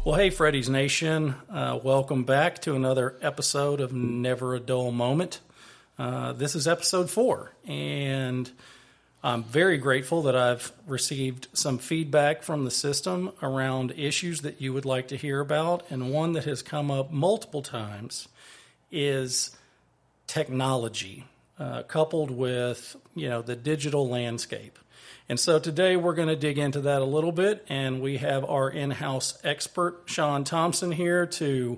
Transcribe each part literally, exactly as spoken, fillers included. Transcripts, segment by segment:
Well, hey, Freddy's Nation. Uh, welcome back to another episode of Never a Dull Moment. Uh, this is episode four, and I'm very grateful that I've received some feedback from the system around issues that you would like to hear about, and one that has come up multiple times is technology, uh, coupled with, you know, the digital landscape. And so today we're going to dig into that a little bit, and we have our in-house expert, Sean Thompson, here to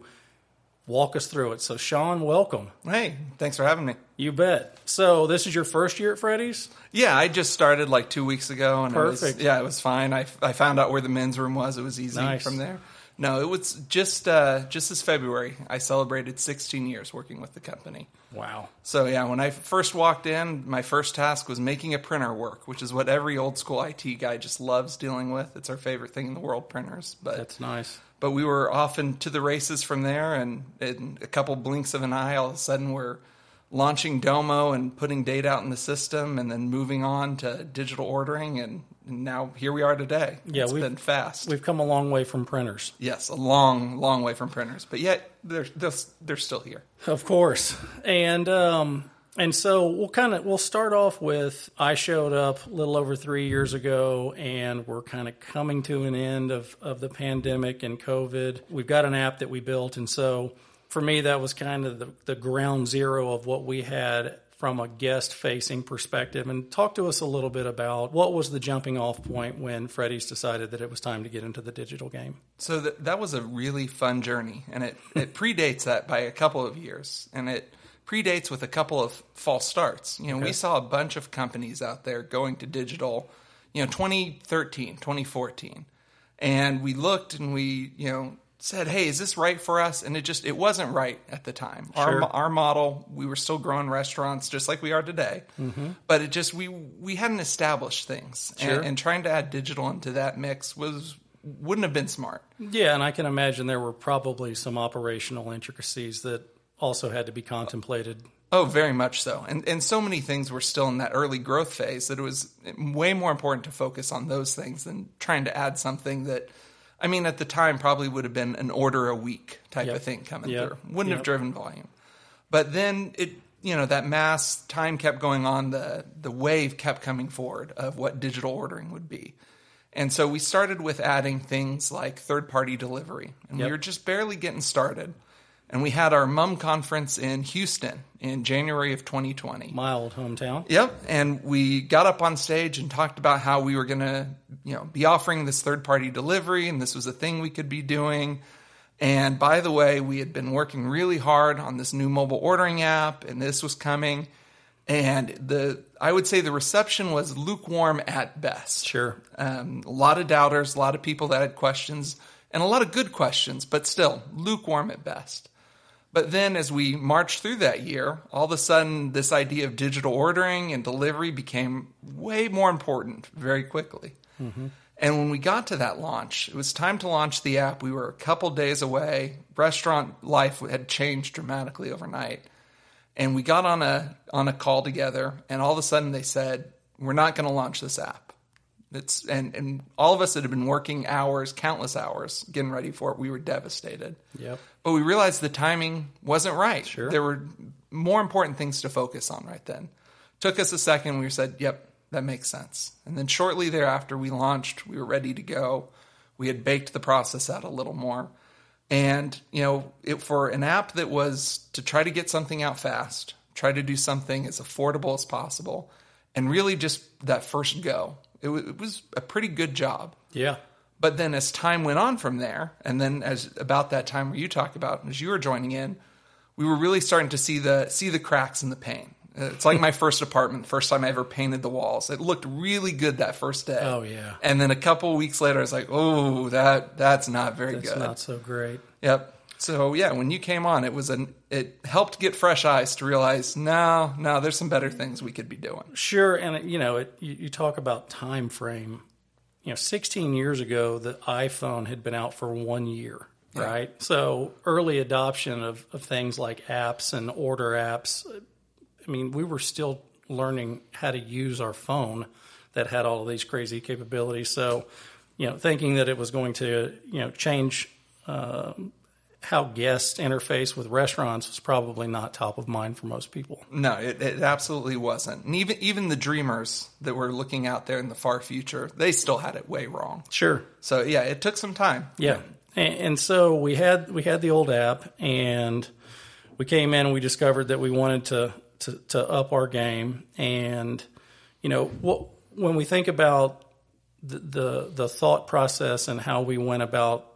walk us through it. So, Sean, welcome. Hey, thanks for having me. You bet. So this is your first year at Freddy's? Yeah, I just started like two weeks ago. And Perfect. It was, yeah, it was fine. I, I found out where the men's room was. It was easy Nice. from there. No, it was just uh, just this February. I celebrated sixteen years working with the company. Wow. So yeah, when I first walked in, my first task was making a printer work, which is what every old school I T guy just loves dealing with. It's our favorite thing in the world, printers. But That's nice. But we were off into the races from there, and in a couple blinks of an eye, all of a sudden we're launching Domo and putting data out in the system, and then moving on to digital ordering, and now here we are today. Yeah, it's we've been fast. We've come a long way from printers. Yes, a long, long way from printers, but yet they're they're, they're still here. Of course, and um, and so we'll kind of we'll start off with I showed up a little over three years ago, and we're kind of coming to an end of of the pandemic and COVID. We've got an app that we built, and so for me that was kind of the, the ground zero of what we had from a guest-facing perspective. And talk to us a little bit about what was the jumping-off point when Freddy's decided that it was time to get into the digital game. So that that was a really fun journey, and it, it predates that by a couple of years, and it predates with a couple of false starts. You know, Okay. we saw a bunch of companies out there going to digital, you know, twenty thirteen, twenty fourteen, and we looked and we, you know, said, hey, is this right for us? And it just, it wasn't right at the time. Sure. Our our model, we were still growing restaurants just like we are today. Mm-hmm. But it just, we we hadn't established things. Sure. And, and trying to add digital into that mix was wouldn't have been smart. Yeah, and I can imagine there were probably some operational intricacies that also had to be contemplated. Oh, very much so. And and so many things were still in that early growth phase that it was way more important to focus on those things than trying to add something that, I mean, at the time probably would have been an order a week type Yep. of thing coming Yep. through. Wouldn't Yep. have driven volume. But then it, you know, that mass time kept going on. The the wave kept coming forward of what digital ordering would be. And so we started with adding things like third-party delivery. And Yep. we were just barely getting started. And we had our mum conference in Houston in January of twenty twenty. My old hometown. Yep, and we got up on stage and talked about how we were going to, you know, be offering this third-party delivery, and this was a thing we could be doing. And by the way, we had been working really hard on this new mobile ordering app, and this was coming. And the I would say the reception was lukewarm at best. Sure. Um, a lot of doubters, a lot of people that had questions, and a lot of good questions, but still lukewarm at best. But then as we marched through that year, all of a sudden this idea of digital ordering and delivery became way more important very quickly. Mm-hmm. And when we got to that launch, it was time to launch the app. We were a couple days away. Restaurant life had changed dramatically overnight. And we got on a on a call together, and all of a sudden they said, we're not going to launch this app. It's and, and all of us that had been working hours, countless hours, getting ready for it, we were devastated. Yep. But we realized the timing wasn't right. Sure. There were more important things to focus on right then. Took us a second. We said, yep, that makes sense. And then shortly thereafter, we launched. We were ready to go. We had baked the process out a little more. And, you know, it, for an app that was to try to get something out fast, try to do something as affordable as possible, and really just that first go, it, w- it was a pretty good job. Yeah. But then as time went on from there, and then as about that time where you talk about, as you were joining in, we were really starting to see the see the cracks in the paint. It's like my first apartment, first time I ever painted the walls. It looked really good that first day. Oh, yeah. And then a couple of weeks later, I was like, oh, that that's not very That's good. not so great. Yep. So, yeah, when you came on, it was an it helped get fresh eyes to realize, no, no, there's some better things we could be doing. Sure, and, you know, it, you, you talk about time frame. You know, sixteen years ago, the iPhone had been out for one year. Yeah. Right. So early adoption of, of things like apps and order apps. I mean, we were still learning how to use our phone that had all of these crazy capabilities. So, you know, thinking that it was going to, you know, change uh, how guests interface with restaurants was probably not top of mind for most people. No, it, it absolutely wasn't. And even even the dreamers that were looking out there in the far future, they still had it way wrong. Sure. So yeah, it took some time. Yeah, and, and so we had we had the old app, and we came in and we discovered that we wanted to to, to up our game. And you know, what, when we think about the, the the thought process and how we went about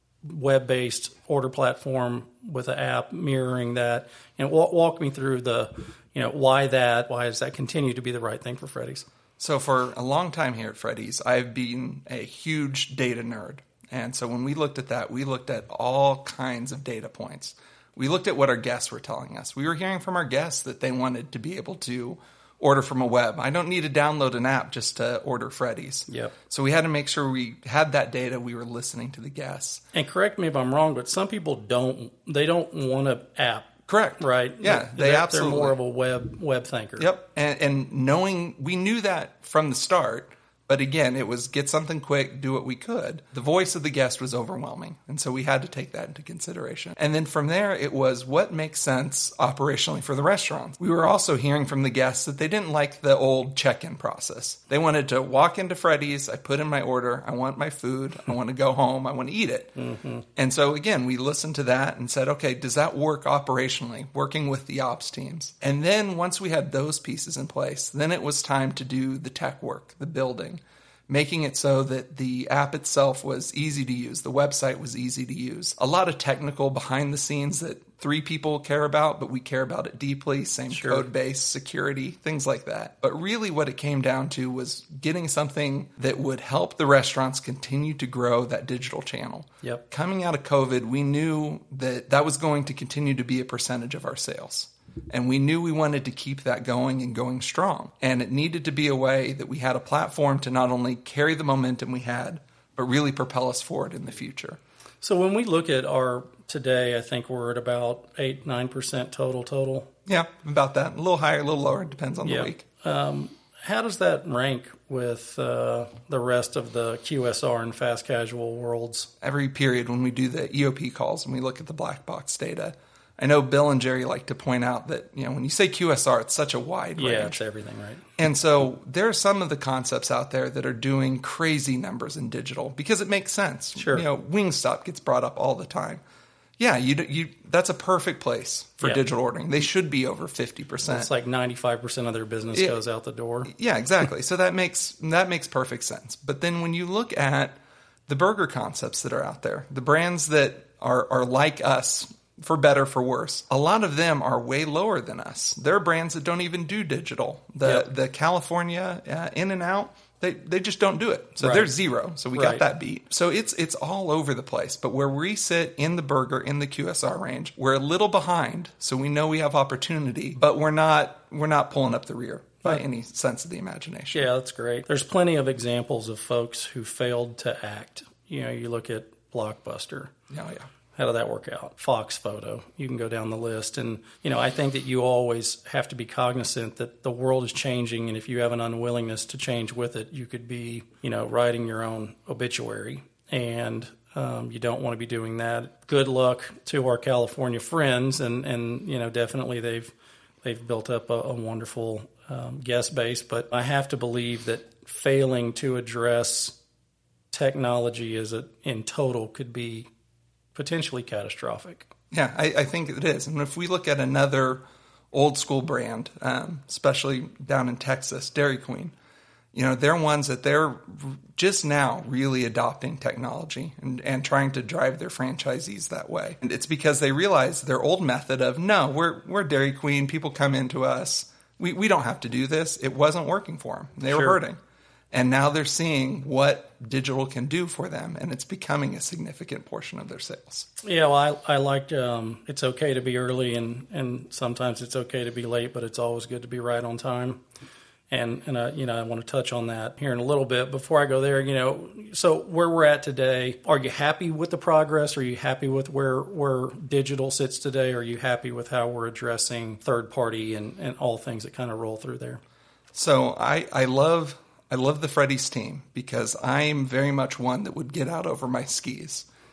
web-based order platform with an app mirroring that, and walk, walk me through the, you know, why that, why does that continue to be the right thing for Freddy's? So for a long time here at Freddy's, I've been a huge data nerd. And so when we looked at that, we looked at all kinds of data points. We looked at what our guests were telling us. We were hearing from our guests that they wanted to be able to order from a web. I don't need to download an app just to order Freddy's. Yep. So we had to make sure we had that data. We were listening to the guests. And correct me if I'm wrong, but some people don't, they don't want an app. Correct. Right? Yeah, they they're, absolutely. They're more of a web web thinker. Yep. And, and knowing, we knew that from the start. But again, it was get something quick, do what we could. The voice of the guest was overwhelming. And so we had to take that into consideration. And then from there, it was what makes sense operationally for the restaurants. We were also hearing from the guests that they didn't like the old check-in process. They wanted to walk into Freddy's, I put in my order, I want my food, I want to go home, I want to eat it. Mm-hmm. And so again, we listened to that and said, okay, does that work operationally, working with the ops teams? And then once we had those pieces in place, then it was time to do the tech work, the building, making it so that the app itself was easy to use, the website was easy to use. A lot of technical behind the scenes that three people care about, but we care about it deeply, same Sure. code base, security, things like that. But really what it came down to was getting something that would help the restaurants continue to grow that digital channel. Yep. Coming out of COVID, we knew that that was going to continue to be a percentage of our sales. And we knew we wanted to keep that going and going strong. And it needed to be a way that we had a platform to not only carry the momentum we had, but really propel us forward in the future. So when we look at our today, I think we're at about eight, nine percent total total. Yeah, about that. A little higher, a little lower. It depends on the Yeah. week. Um, how does that rank with uh, the rest of the Q S R and fast casual worlds? Every period when we do the E O P calls and we look at the black box data, I know Bill and Jerry like to point out that, you know, when you say Q S R, it's such a wide range. Yeah, it's everything, right? And so there are some of the concepts out there that are doing crazy numbers in digital because it makes sense. Sure. You know, Wingstop gets brought up all the time. Yeah, you you that's a perfect place for Yeah. digital ordering. They should be over fifty percent. It's like ninety-five percent of their business Yeah. goes out the door. Yeah, exactly. So that makes that makes perfect sense. But then when you look at the burger concepts that are out there, the brands that are are like us, for better, for worse, a lot of them are way lower than us. There are brands that don't even do digital. The Yep. the California uh, In-N-Out, they they just don't do it. So Right. they're zero. So we Right. got that beat. So it's it's all over the place. But where we sit in the burger, in the Q S R range, we're a little behind. So we know we have opportunity, but we're not we're not pulling up the rear by Right. any sense of the imagination. Yeah, that's great. There's plenty of examples of folks who failed to act. You know, you look at Blockbuster. Oh, yeah. How did that work out? Fox Photo. You can go down the list. And, you know, I think that you always have to be cognizant that the world is changing. And if you have an unwillingness to change with it, you could be, you know, writing your own obituary. And um, you don't want to be doing that. Good luck to our California friends. And, and you know, definitely they've, they've built up a, a wonderful um, guest base. But I have to believe that failing to address technology as a, in total could be potentially catastrophic. Yeah, I, I think it is. And if we look at another old school brand, um, especially down in Texas, Dairy Queen, you know, they're ones that they're just now really adopting technology and, and trying to drive their franchisees that way. And it's because they realize their old method of, no, we're we're Dairy Queen, people come into us, we, we don't have to do this. It wasn't working for them. They were Sure. hurting. And now they're seeing what digital can do for them, and it's becoming a significant portion of their sales. Yeah, well, I, I like um, it's okay to be early, and, and sometimes it's okay to be late, but it's always good to be right on time. And, and uh, you know, I want to touch on that here in a little bit. Before I go there, you know, so where we're at today, are you happy with the progress? Are you happy with where, where digital sits today? Are you happy with how we're addressing third party and, and all things that kind of roll through there? So I, I love... I love the Freddy's team because I'm very much one that would get out over my skis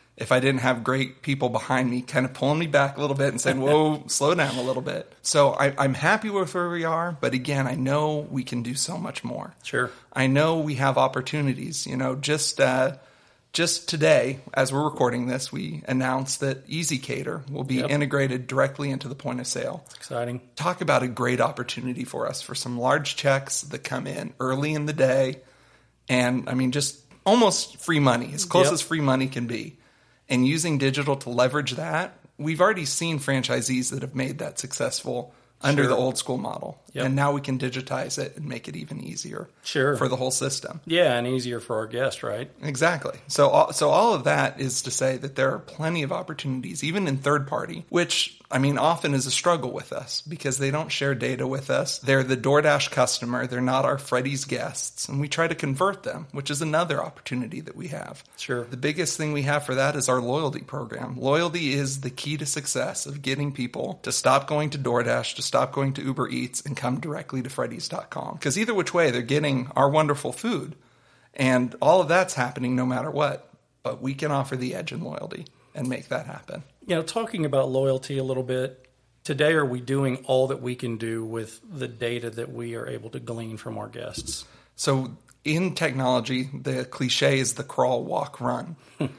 if I didn't have great people behind me kind of pulling me back a little bit and saying, whoa, slow down a little bit. So I, I'm happy with where we are. But again, I know we can do so much more. Sure. I know we have opportunities. You know, just uh, just today, as we're recording this, we announced that EasyCater will be yep. integrated directly into the point of sale. Exciting. Talk about a great opportunity for us for some large checks that come in early in the day. And I mean, just almost free money, as close yep. as free money can be. And using digital to leverage that, we've already seen franchisees that have made that successful under sure. the old school model. Yep. And now we can digitize it and make it even easier sure. for the whole system. Yeah, and easier for our guests, right? Exactly. So all, so all of that is to say that there are plenty of opportunities, even in third party, which, I mean, often is a struggle with us because they don't share data with us. They're the DoorDash customer. They're not our Freddy's guests. And we try to convert them, which is another opportunity that we have. Sure. The biggest thing we have for that is our loyalty program. Loyalty is the key to success of getting people to stop going to DoorDash, to stop going to Uber Eats, and come directly to Freddy's dot com. Because either which way, they're getting our wonderful food. And all of that's happening no matter what. But we can offer the edge in loyalty and make that happen. You know, talking about loyalty a little bit, today are we doing all that we can do with the data that we are able to glean from our guests? So in technology, the cliche is the crawl, walk, run.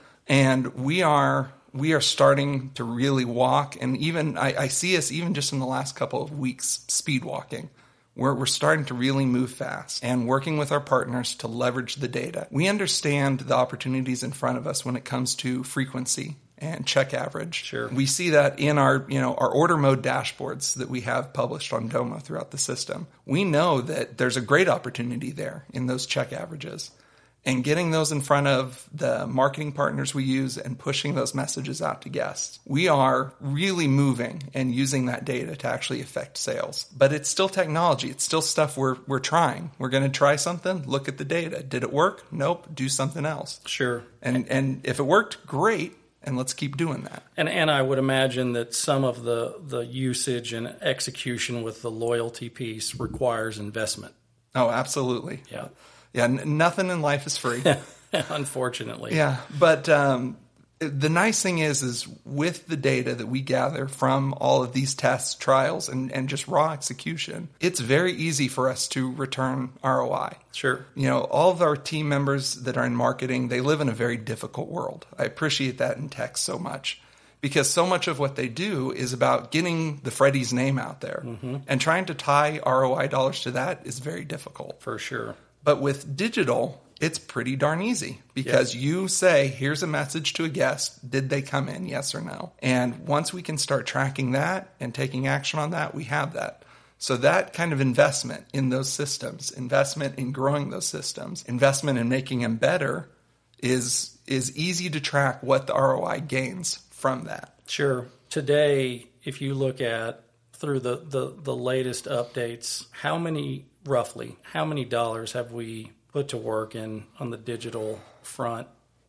And we are we are starting to really walk. And even I, I see us even just in the last couple of weeks speed walking. We're, we're starting to really move fast and working with our partners to leverage the data. We understand the opportunities in front of us when it comes to frequency and check average. Sure. We see that in our, you know, our order mode dashboards that we have published on Domo throughout the system. We know that there's a great opportunity there in those check averages. And getting those in front of the marketing partners we use and pushing those messages out to guests. We are really moving and using that data to actually affect sales. But it's still technology. It's still stuff we're we're trying. We're going to try something, look at the data. Did it work? Nope. Do something else. Sure. And and if it worked, great. And let's keep doing that. And and I would imagine that some of the, the usage and execution with the loyalty piece requires investment. Oh, absolutely. Yeah. Yeah, n- nothing in life is free. Unfortunately. Yeah, but um, the nice thing is, is with the data that we gather from all of these tests, trials, and, and just raw execution, it's very easy for us to return R O I. Sure. You know, all of our team members that are in marketing, they live in a very difficult world. I appreciate that in tech so much. Because so much of what they do is about getting the Freddy's name out there. Mm-hmm. And trying to tie R O I dollars to that is very difficult. For sure. But with digital, it's pretty darn easy because yeah. you say, here's a message to a guest. Did they come in? Yes or no? And once we can start tracking that and taking action on that, we have that. So that kind of investment in those systems, investment in growing those systems, investment in making them better is is easy to track what the R O I gains from that. Sure. Today, if you look at through the, the, the latest updates, how many, roughly, how many dollars have we put to work in on the digital front?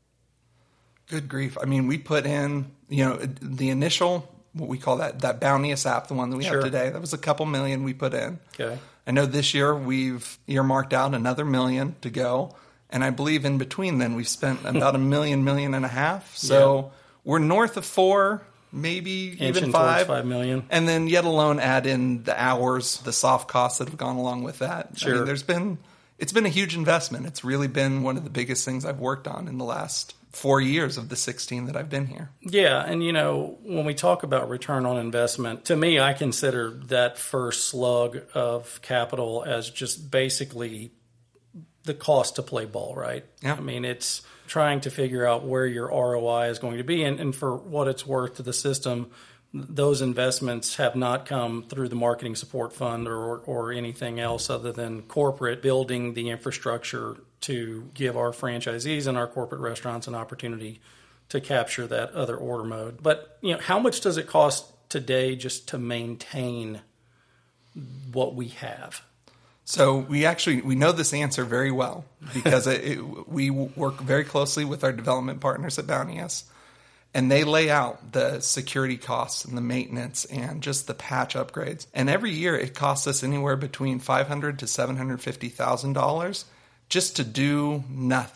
Good grief. I mean, we put in, you know, the initial, what we call that, that Bounteous app, the one that we sure. have today, that was a couple million we put in. Okay. I know this year we've earmarked out another million to go. And I believe in between then we've spent about a million, million and a half. So yeah. we're north of four, maybe Inching even five. five million. And then yet alone add in the hours, the soft costs that have gone along with that. Sure. I mean, there's been, it's been a huge investment. It's really been one of the biggest things I've worked on in the last four years of the sixteen that I've been here. Yeah. And, you know, when we talk about return on investment, to me, I consider that first slug of capital as just basically the cost to play ball, right? Yeah. I mean, it's trying to figure out where your R O I is going to be. And, and for what it's worth to the system, those investments have not come through the marketing support fund or, or anything else other than corporate building the infrastructure to give our franchisees and our corporate restaurants an opportunity to capture that other order mode. But, you know, how much does it cost today just to maintain what we have? So we actually, we know this answer very well because it, it, we work very closely with our development partners at Bounteous, and they lay out the security costs and the maintenance and just the patch upgrades. And every year it costs us anywhere between five hundred thousand dollars to seven hundred fifty thousand dollars just to do nothing,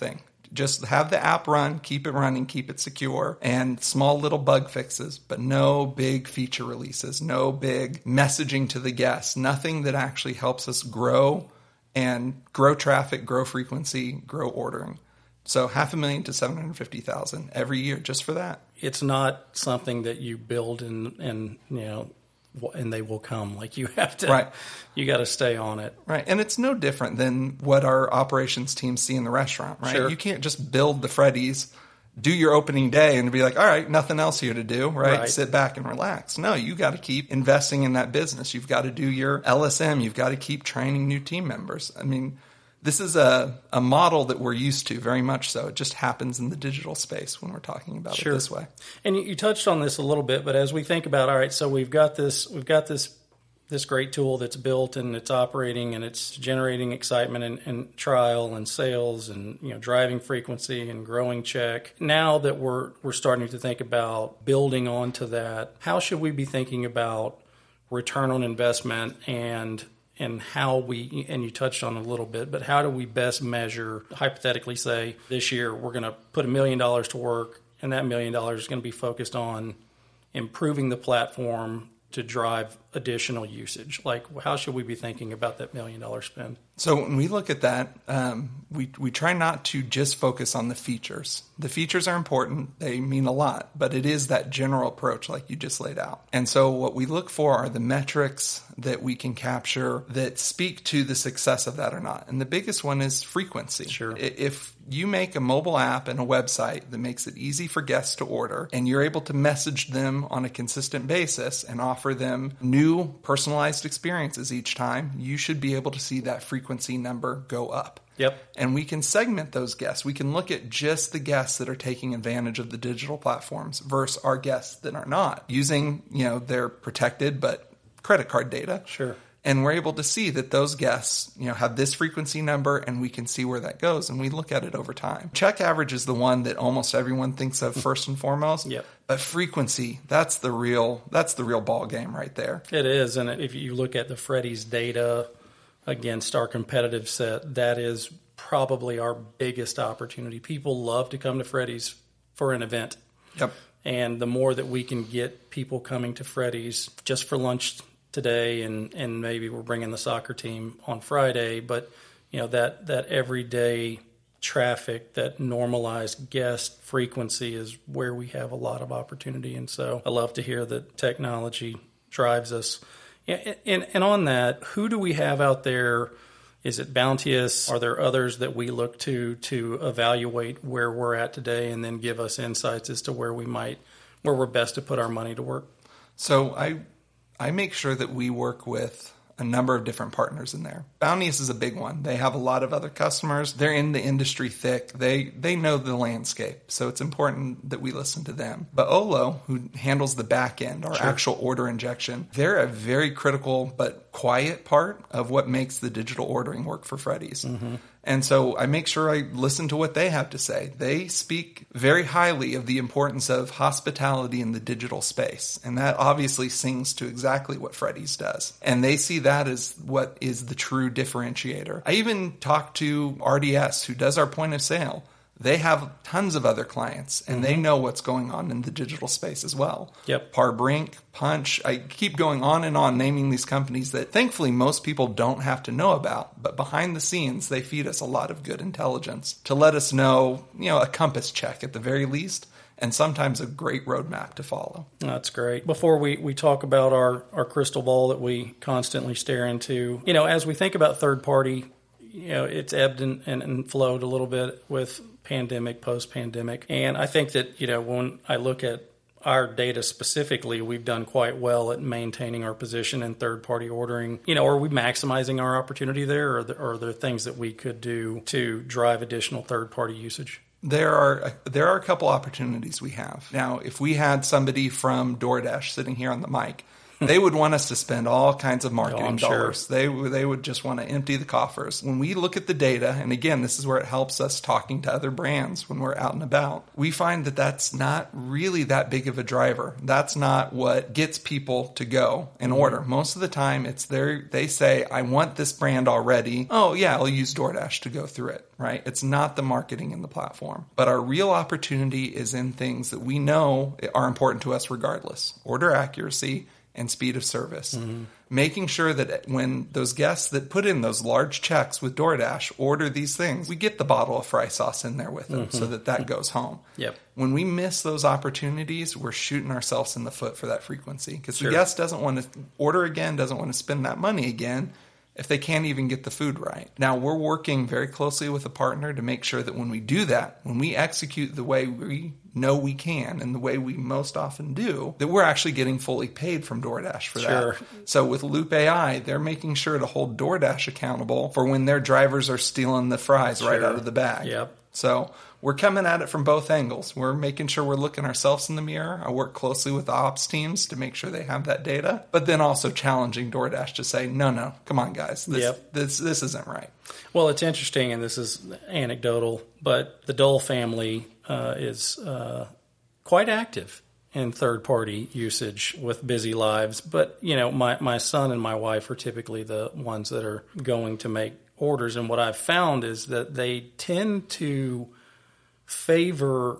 Just have the app run, keep it running, keep it secure, and small little bug fixes, but no big feature releases, no big messaging to the guests, nothing that actually helps us grow and grow traffic, grow frequency, grow ordering. So half a million to seven hundred fifty thousand every year just for that. It's not something that you build and, and you know, and they will come. Like you have to, right. You got to stay on it. Right. And it's no different than what our operations teams see in the restaurant, right? Sure. You can't just build the Freddy's, do your opening day and be like, all right, nothing else here to do, right? Right. Sit back and relax. No, you got to keep investing in that business. You've got to do your L S M. You've got to keep training new team members. I mean, this is a, a model that we're used to very much so. It just happens in the digital space when we're talking about Sure. it this way. And you, you touched on this a little bit, but as we think about, all right, so we've got this, we've got this, this great tool that's built and it's operating and it's generating excitement and, and trial and sales and, you know, driving frequency and growing check. Now that we're, we're starting to think about building onto that, how should we be thinking about return on investment and and how we, and you touched on it a little bit, but how do we best measure, hypothetically say, this year we're going to put a million dollars to work, and that million dollars is going to be focused on improving the platform to drive additional usage? Like, how should we be thinking about that million dollar spend? So when we look at that, um, we, we try not to just focus on the features. The features are important. They mean a lot, but it is that general approach like you just laid out. And so what we look for are the metrics that we can capture that speak to the success of that or not. And the biggest one is frequency. Sure. If you make a mobile app and a website that makes it easy for guests to order, and you're able to message them on a consistent basis and offer them new personalized experiences each time, you should be able to see that frequency number go up. Yep. And we can segment those guests. We can look at just the guests that are taking advantage of the digital platforms versus our guests that are not, using, you know, their protected but credit card data. Sure. And we're able to see that those guests, you know, have this frequency number, and we can see where that goes, and we look at it over time. Check average is the one that almost everyone thinks of first and foremost. Yep. But frequency, that's the real that's the real ball game right there. It is, and if you look at the Freddy's data against our competitive set, that is probably our biggest opportunity. People love to come to Freddy's for an event. Yep. And the more that we can get people coming to Freddy's just for lunch today, and, and maybe we're bringing the soccer team on Friday, but you know, that, that everyday traffic, that normalized guest frequency is where we have a lot of opportunity. And so I love to hear that technology drives us. And, and, and on that, who do we have out there? Is it Bounteous? Are there others that we look to to evaluate where we're at today and then give us insights as to where we might, where we're best to put our money to work? So I I make sure that we work with a number of different partners in there. Bounteous is a big one. They have a lot of other customers. They're in the industry thick. They they know the landscape. So it's important that we listen to them. But Olo, who handles the back end, our Sure. actual order injection, they're a very critical but quiet part of what makes the digital ordering work for Freddy's. Mm-hmm. And so I make sure I listen to what they have to say. They speak very highly of the importance of hospitality in the digital space. And that obviously sings to exactly what Freddy's does. And they see that as what is the true differentiator. I even talked to R D S, who does our point of sale. They have tons of other clients, and mm-hmm. they know what's going on in the digital space as well. Yep. Parbrink, Punch, I keep going on and on naming these companies that thankfully most people don't have to know about, but behind the scenes, they feed us a lot of good intelligence to let us know, you know, a compass check at the very least, and sometimes a great roadmap to follow. That's great. Before we, we talk about our, our crystal ball that we constantly stare into, you know, as we think about third party, you know, it's ebbed and, and, and flowed a little bit with pandemic, post-pandemic. And I think that, you know, when I look at our data specifically, we've done quite well at maintaining our position in third-party ordering. You know, are we maximizing our opportunity there, or are there, or are there things that we could do to drive additional third-party usage? There are there are a couple opportunities we have. Now, if we had somebody from DoorDash sitting here on the mic, They would want us to spend all kinds of marketing Oh, I'm dollars. They they would just want to empty the coffers. When we look at the data, and again, this is where it helps us talking to other brands when we're out and about, we find that that's not really that big of a driver. That's not what gets people to go and order. Most of the time, it's their, they say, I want this brand already. Oh, yeah, I'll use DoorDash to go through it, right? It's not the marketing in the platform. But our real opportunity is in things that we know are important to us regardless. Order accuracy and speed of service. Mm-hmm. Making sure that when those guests that put in those large checks with DoorDash order these things, we get the bottle of fry sauce in there with them mm-hmm. so that that goes home. Yep. When we miss those opportunities, we're shooting ourselves in the foot for that frequency because sure. the guest doesn't want to order again, doesn't want to spend that money again if they can't even get the food right. Now, we're working very closely with a partner to make sure that when we do that, when we execute the way we know we can and the way we most often do, that we're actually getting fully paid from DoorDash for sure. that. So with Loop A I, they're making sure to hold DoorDash accountable for when their drivers are stealing the fries sure. right out of the bag. Yep. So we're coming at it from both angles. We're making sure we're looking ourselves in the mirror. I work closely with the ops teams to make sure they have that data, but then also challenging DoorDash to say, no, no, come on, guys. This, yep. this, this isn't right. Well, it's interesting, and this is anecdotal, but the Dole family uh, is uh, quite active in third-party usage with busy lives. But, you know, my, my son and my wife are typically the ones that are going to make orders. And what I've found is that they tend to favor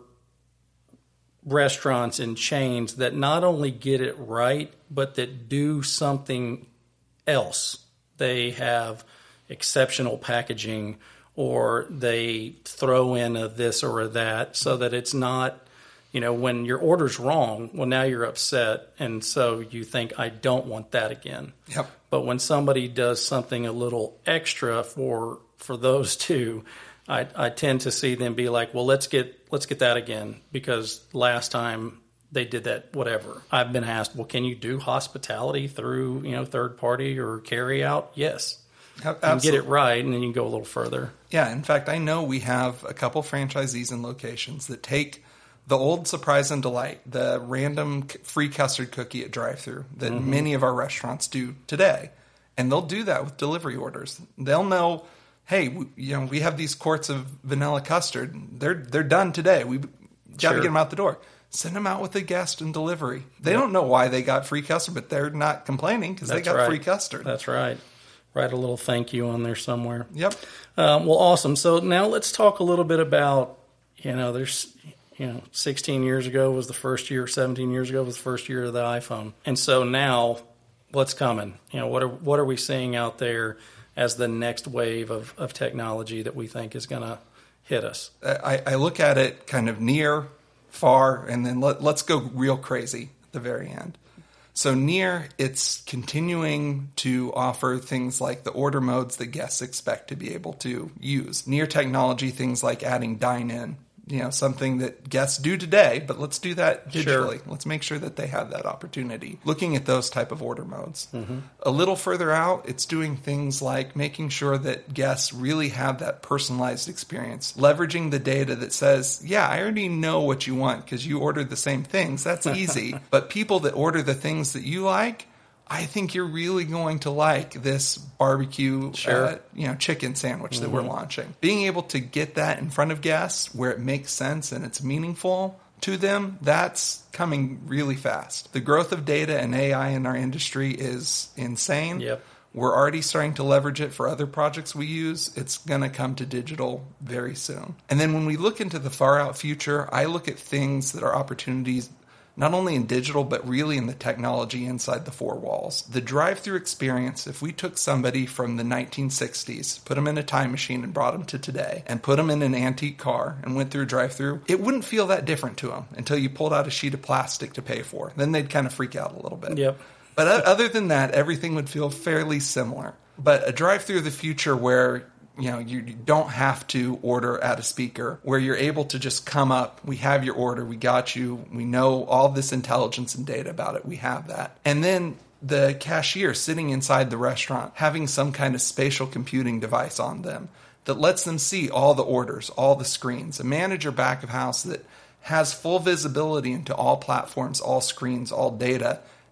restaurants and chains that not only get it right, but that do something else. They have exceptional packaging, or they throw in a this or a that, so that it's not, you know, when your order's wrong, well, now you're upset, and so you think, I don't want that again. Yep. But when somebody does something a little extra for for those two, I, I tend to see them be like, well, let's get let's get that again, because last time they did that, whatever. I've been asked, well, can you do hospitality through, you know, third party or carry out? Yes. Absolutely. And get it right, and then you can go a little further. Yeah, in fact, I know we have a couple franchisees and locations that take the old Surprise and Delight, the random free custard cookie at drive-thru that mm-hmm. many of our restaurants do today, and they'll do that with delivery orders. They'll know, hey, we, you know, we have these quarts of vanilla custard. They're they're done today. We've got to sure. get them out the door. Send them out with a guest and delivery. They yep. don't know why they got free custard, but they're not complaining because they got right. free custard. That's right. Write a little thank you on there somewhere. Yep. Um, well, awesome. So now let's talk a little bit about, you know, there's, you know, sixteen years ago was the first year, seventeen years ago was the first year of the iPhone. And so now what's coming? You know, what are, what are we seeing out there as the next wave of, of technology that we think is going to hit us? I, I look at it kind of near, far, and then let, let's go real crazy at the very end. So near, it's continuing to offer things like the order modes that guests expect to be able to use. Near technology, things like adding dine-in, you know, something that guests do today, but let's do that digitally. Sure. Let's make sure that they have that opportunity. Looking at those type of order modes. Mm-hmm. A little further out, it's doing things like making sure that guests really have that personalized experience. Leveraging the data that says, yeah, I already know what you want because you ordered the same things. That's easy. But people that order the things that you like, I think you're really going to like this barbecue, sure. uh, you know, chicken sandwich that mm-hmm. we're launching. Being able to get that in front of guests where it makes sense and it's meaningful to them, that's coming really fast. The growth of data and A I in our industry is insane. Yep. We're already starting to leverage it for other projects we use. It's going to come to digital very soon. And then when we look into the far out future, I look at things that are opportunities not only in digital, but really in the technology inside the four walls. The drive-through experience, if we took somebody from the nineteen sixties, put them in a time machine and brought them to today, and put them in an antique car and went through a drive-through, it wouldn't feel that different to them until you pulled out a sheet of plastic to pay for. Then they'd kind of freak out a little bit. Yep. But other than that, everything would feel fairly similar. But a drive-through of the future where you know, you don't have to order at a speaker, where you're able to just come up, we have your order, we got you, we know all this intelligence and data about it, we have that. And then the cashier sitting inside the restaurant, having some kind of spatial computing device on them that lets them see all the orders, all the screens. A manager back of house that has full visibility into all platforms, all screens, all data,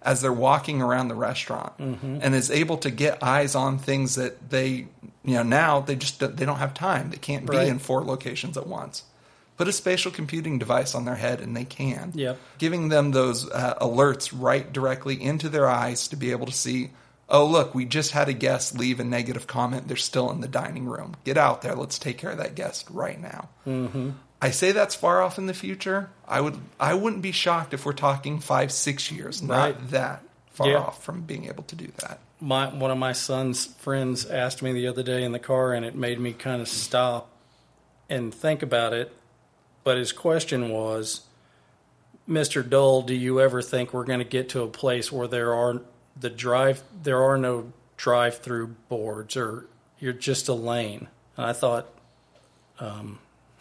as they're walking around the restaurant, mm-hmm. and is able to get eyes on things that they, you know, now they just they don't have time. They can't be right. in four locations at once. Put a spatial computing device on their head and they can. Yep. Giving them those uh, alerts right directly into their eyes to be able to see, oh, look, we just had a guest leave a negative comment. They're still in the dining room. Get out there. Let's take care of that guest right now. Mm-hmm. I say that's far off in the future. I would, I wouldn't be shocked if we're talking five, six years, not right. that far yeah. off from being able to do that. My One of my son's friends asked me the other day in the car, and it made me kind of stop and think about it. But his question was, Mister Dole, do you ever think we're going to get to a place where there are the drive, there are no drive-through boards, or you're just a lane? And I thought, um,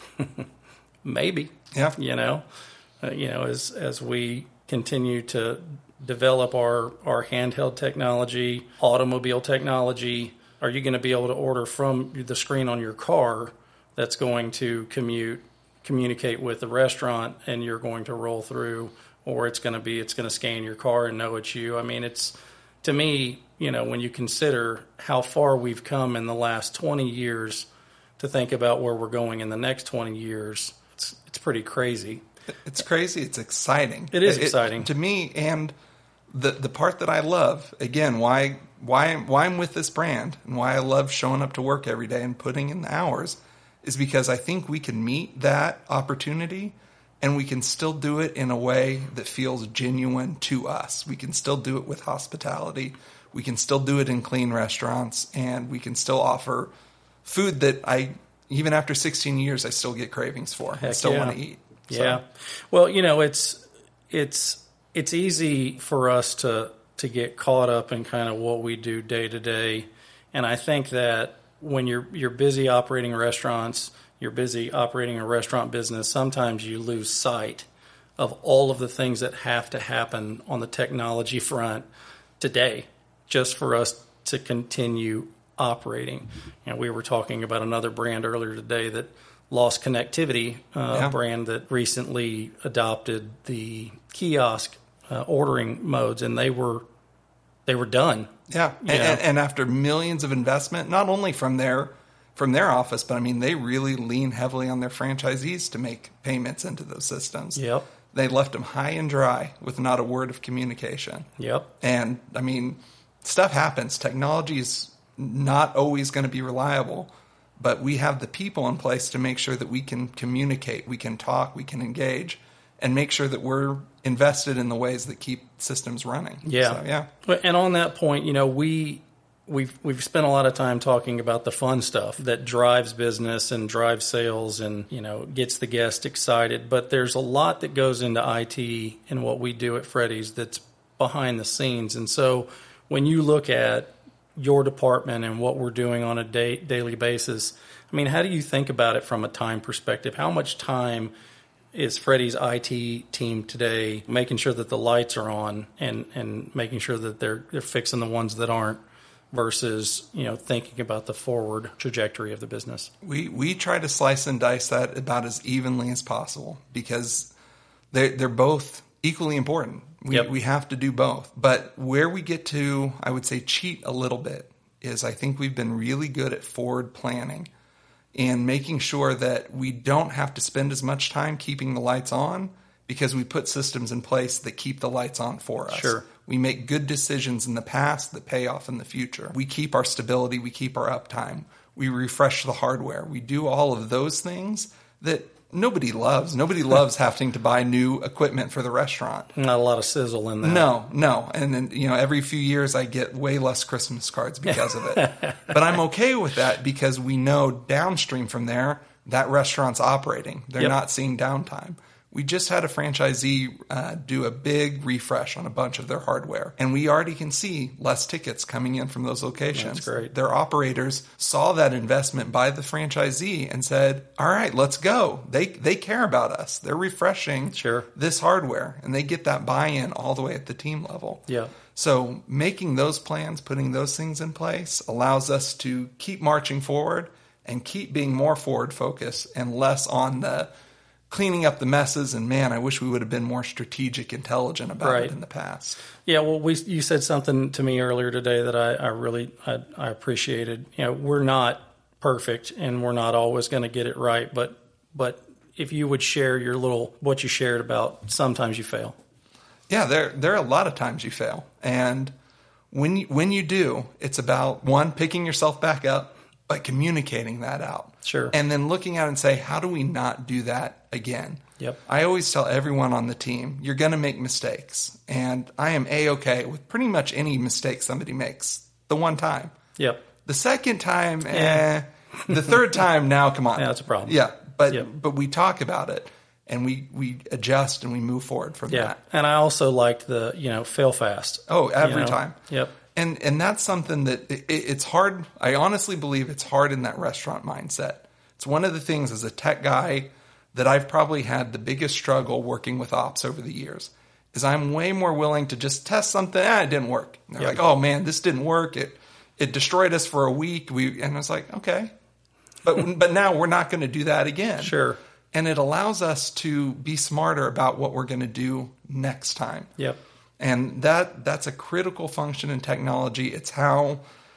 maybe, yeah, you know, uh, you know, as as we continue to develop our our handheld technology, automobile technology, are you going to be able to order from the screen on your car that's going to commute? communicate with the restaurant, and you're going to roll through, or it's going to be it's going to scan your car and know it's you. I mean, it's, to me, you know, when you consider how far we've come in the last twenty years, to think about where we're going in the next twenty years, it's it's pretty crazy. It's crazy. It's exciting. It is it, exciting to me, and the the part that I love, again, why why why I'm with this brand and why I love showing up to work every day and putting in the hours, is because I think we can meet that opportunity and we can still do it in a way that feels genuine to us. We can still do it with hospitality. We can still do it in clean restaurants, and we can still offer food that I, even after sixteen years, I still get cravings for. Heck I still yeah. want to eat. So. Yeah. Well, you know, it's it's it's easy for us to to get caught up in kind of what we do day to day, and I think that when you're you're busy operating restaurants, you're busy operating a restaurant business, sometimes you lose sight of all of the things that have to happen on the technology front today just for us to continue operating. And we were talking about another brand earlier today that lost connectivity, uh, yeah. a brand that recently adopted the kiosk uh, ordering modes, and they were they were done. Yeah, and, and, and after millions of investment, not only from their from their office, but I mean, they really lean heavily on their franchisees to make payments into those systems. Yep. They left them high and dry with not a word of communication. Yep. And I mean, stuff happens. Technology is not always going to be reliable, but we have the people in place to make sure that we can communicate, we can talk, we can engage, and make sure that we're invested in the ways that keep systems running. Yeah. So, yeah. And on that point, you know, we we've we've spent a lot of time talking about the fun stuff that drives business and drives sales and, you know, gets the guest excited. But there's a lot that goes into I T and what we do at Freddy's that's behind the scenes. And so when you look at your department and what we're doing on a day, daily basis, I mean, how do you think about it from a time perspective? How much time is Freddy's I T team today making sure that the lights are on and, and making sure that they're they're fixing the ones that aren't, versus, you know, thinking about the forward trajectory of the business? We we try to slice and dice that about as evenly as possible because they're, they're both equally important. We, yep. we have to do both. But where we get to, I would say, cheat a little bit is I think we've been really good at forward planning and making sure that we don't have to spend as much time keeping the lights on because we put systems in place that keep the lights on for us. Sure. We make good decisions in the past that pay off in the future. We keep our stability. We keep our uptime. We refresh the hardware. We do all of those things that nobody loves. Nobody loves having to buy new equipment for the restaurant. Not a lot of sizzle in that. No, no. And then, you know, every few years I get way less Christmas cards because of it. But I'm okay with that because we know downstream from there, that restaurant's operating. They're yep. not seeing downtime. We just had a franchisee uh, do a big refresh on a bunch of their hardware, and we already can see less tickets coming in from those locations. That's great. Their operators saw that investment by the franchisee and said, all right, let's go. They they care about us. They're refreshing sure. this hardware, and they get that buy-in all the way at the team level. Yeah. So making those plans, putting those things in place allows us to keep marching forward and keep being more forward focused and less on the cleaning up the messes. And man, I wish we would have been more strategic, intelligent about Right. it in the past. Yeah, well, we you said something to me earlier today that I, I really I, I appreciated. You know, we're not perfect, and we're not always going to get it right. But but if you would share your little what you shared about sometimes you fail. Yeah, there there are a lot of times you fail, and when you, when you do, it's about one, picking yourself back up, but communicating that out. Sure. And then looking at it and say, how do we not do that again? Yep. I always tell everyone on the team, you're going to make mistakes. And I am A-okay with pretty much any mistake somebody makes the one time. Yep. The second time, eh. The third time, now, come on. Yeah, that's a problem. Yeah, but Yep. but we talk about it. And we, we adjust and we move forward from Yeah. that. And I also liked the, you know, fail fast. Oh, every you know? time. Yep. And and that's something that it, it's hard. I honestly believe it's hard in that restaurant mindset. It's one of the things as a tech guy that I've probably had the biggest struggle working with ops over the years is I'm way more willing to just test something. Ah, it didn't work. And they're Yep. like, oh man, this didn't work. It it destroyed us for a week. We and I was like, okay, but but now we're not going to do that again. Sure. And it allows us to be smarter about what we're going to do next time. Yep. And that that's a critical function in technology. It's how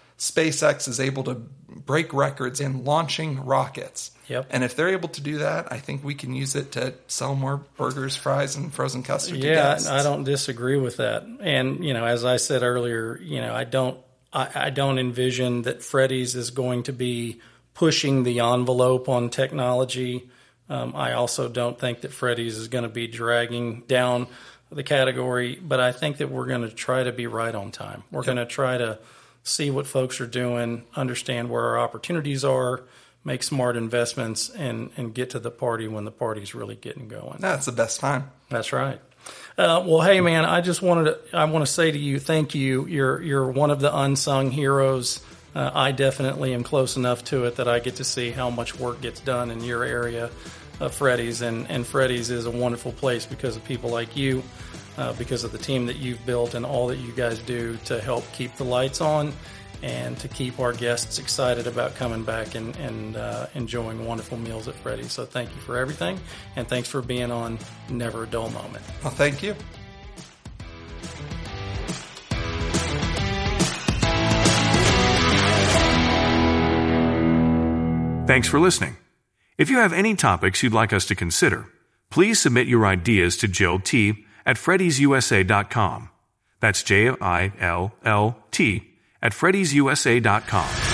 SpaceX is able to break records in launching rockets. Yep. And if they're able to do that, I think we can use it to sell more burgers, fries, and frozen custard to Yeah, guests. I don't disagree with that. And, you know, as I said earlier, you know, I don't I, I don't envision that Freddy's is going to be pushing the envelope on technology. Um, I also don't think that Freddy's is going to be dragging down the category, but I think that we're going to try to be right on time. We're Yep. going to try to see what folks are doing, understand where our opportunities are, make smart investments, and, and get to the party when the party's really getting going. That's the best time. That's right. Uh, well, hey, man, I just wanted to, I want to say to you, thank you. You're, you're one of the unsung heroes. Uh, I definitely am close enough to it that I get to see how much work gets done in your area of Freddy's, and, and Freddy's is a wonderful place because of people like you, uh, because of the team that you've built and all that you guys do to help keep the lights on and to keep our guests excited about coming back and, and uh, enjoying wonderful meals at Freddy's. So thank you for everything, and thanks for being on Never a Dull Moment. Well, thank you. Thanks for listening. If you have any topics you'd like us to consider, please submit your ideas to Jill T. at freddys u s a dot com. That's J I L L T at freddys u s a dot com.